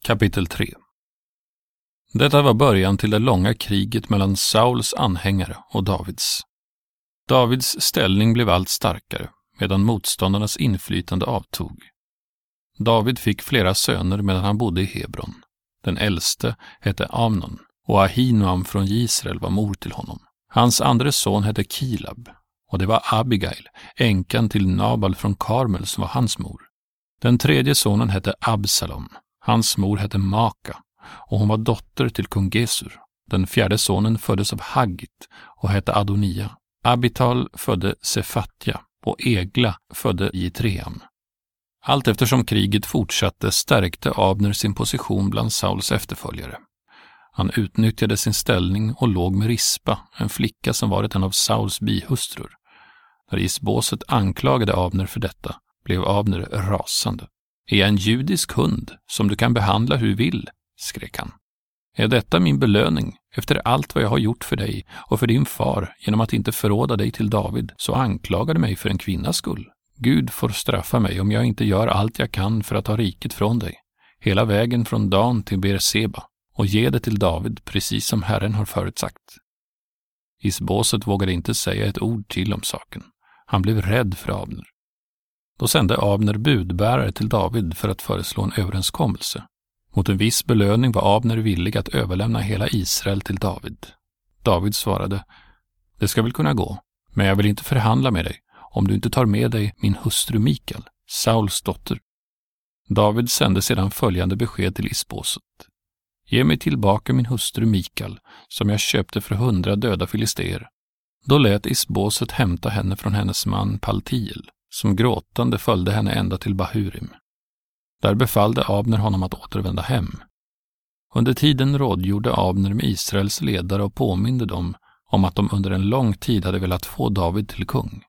Kapitel 3. Detta var början till det långa kriget mellan Sauls anhängare och Davids. Davids ställning blev allt starkare, medan motståndarnas inflytande avtog. David fick flera söner medan han bodde i Hebron. Den äldste hette Amnon, och Ahinoam från Israel var mor till honom. Hans andra son hette Kilab, och det var Abigail, änkan till Nabal från Karmel, som var hans mor. Den tredje sonen hette Absalom. Hans mor hette Maka, och hon var dotter till kung Gesur. Den fjärde sonen föddes av Haggit och hette Adonia. Abital födde Sefatja och Egla födde Jitream. Allt eftersom kriget fortsatte stärkte Abner sin position bland Sauls efterföljare. Han utnyttjade sin ställning och låg med Rispa, en flicka som varit en av Sauls bihustrur. När Isboset anklagade Abner för detta blev Abner rasande. Är jag en judisk hund som du kan behandla hur vill, skrek han. Är detta min belöning efter allt vad jag har gjort för dig och för din far genom att inte förråda dig till David, så anklagade mig för en kvinnas skull. Gud får straffa mig om jag inte gör allt jag kan för att ta riket från dig, hela vägen från Dan till Berseba, och ge det till David precis som Herren har förutsagt. Isboset vågade inte säga ett ord till om saken. Han blev rädd för Abner. Då sände Abner budbärare till David för att föreslå en överenskommelse. Mot en viss belöning var Abner villig att överlämna hela Israel till David. David svarade: det ska väl kunna gå, men jag vill inte förhandla med dig om du inte tar med dig min hustru Mikal, Sauls dotter. David sände sedan följande besked till Isboset: ge mig tillbaka min hustru Mikal, som jag köpte för 100 döda filister. Då lät Isboset hämta henne från hennes man Paltiel, som gråtande följde henne ända till Bahurim. Där befallde Abner honom att återvända hem. Under tiden rådgjorde Abner med Israels ledare och påminde dem om att de under en lång tid hade velat få David till kung.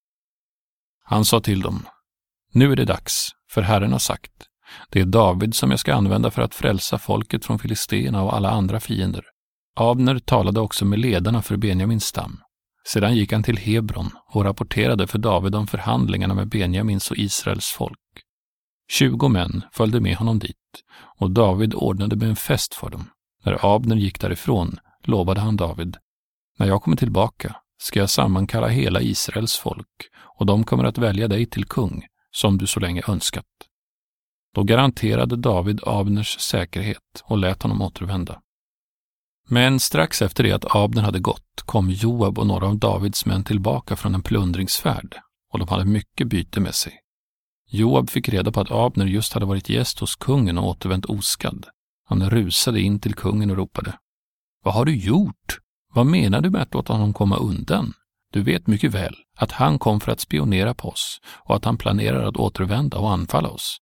Han sa till dem: nu är det dags, för Herren har sagt: det är David som jag ska använda för att frälsa folket från filisterna och alla andra fiender. Abner talade också med ledarna för Benjamins stam. Sedan gick han till Hebron och rapporterade för David om förhandlingarna med Benjamins och Israels folk. 20 män följde med honom dit, och David ordnade med en fest för dem. När Abner gick därifrån lovade han David: när jag kommer tillbaka ska jag sammankalla hela Israels folk, och de kommer att välja dig till kung, som du så länge önskat. Då garanterade David Abners säkerhet och lät honom återvända. Men strax efter det att Abner hade gått kom Joab och några av Davids män tillbaka från en plundringsfärd, och de hade mycket byte med sig. Joab fick reda på att Abner just hade varit gäst hos kungen och återvänt oskadd. Han rusade in till kungen och ropade: vad har du gjort? Vad menar du med att låta honom komma undan? Du vet mycket väl att han kom för att spionera på oss och att han planerar att återvända och anfalla oss.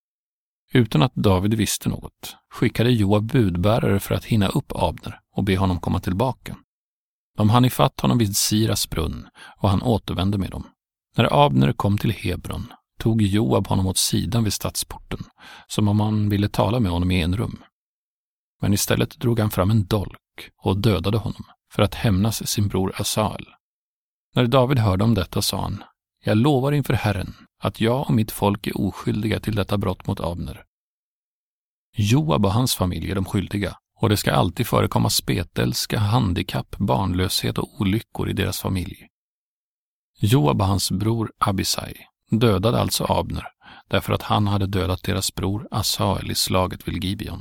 Utan att David visste något skickade Joab budbärare för att hinna upp Abner och be honom komma tillbaka. De hann ifatt honom vid Siras brunn, och han återvände med dem. När Abner kom till Hebron tog Joab honom åt sidan vid stadsporten, som om han ville tala med honom i en rum. Men istället drog han fram en dolk och dödade honom för att hämnas sin bror Asael. När David hörde om detta sa han: jag lovar inför Herren att jag och mitt folk är oskyldiga till detta brott mot Abner. Joab och hans familj är de skyldiga, och det ska alltid förekomma spetälska, handikapp, barnlöshet och olyckor i deras familj. Joab och hans bror Abisai dödade alltså Abner därför att han hade dödat deras bror Asael i slaget vid Gibeon.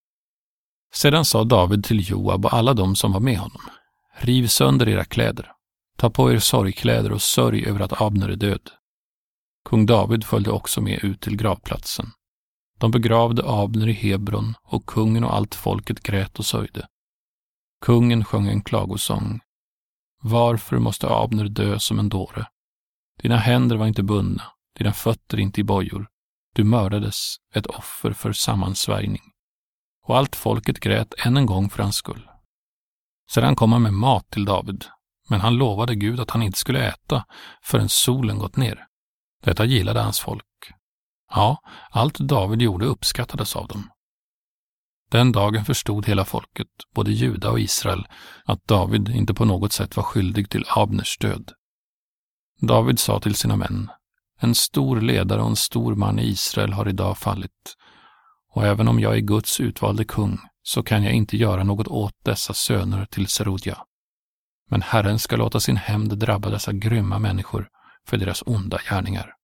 Sedan sa David till Joab och alla de som var med honom: riv sönder era kläder, ta på er sorgkläder och sörj över att Abner är död. Kung David följde också med ut till gravplatsen. De begravde Abner i Hebron, och kungen och allt folket grät och sörjde. Kungen sjöng en klagosång: varför måste Abner dö som en dåre? Dina händer var inte bundna, dina fötter inte i bojor. Du mördades, ett offer för sammansvärjning. Och allt folket grät än en gång för hans skull. Sedan kom han med mat till David, men han lovade Gud att han inte skulle äta förrän solen gått ner. Detta gillade hans folk. Ja, allt David gjorde uppskattades av dem. Den dagen förstod hela folket, både Juda och Israel, att David inte på något sätt var skyldig till Abners död. David sa till sina män: en stor ledare och en stor man i Israel har idag fallit, och även om jag är Guds utvalde kung så kan jag inte göra något åt dessa söner till Serudja. Men Herren ska låta sin hämnd drabba dessa grymma människor för deras onda gärningar.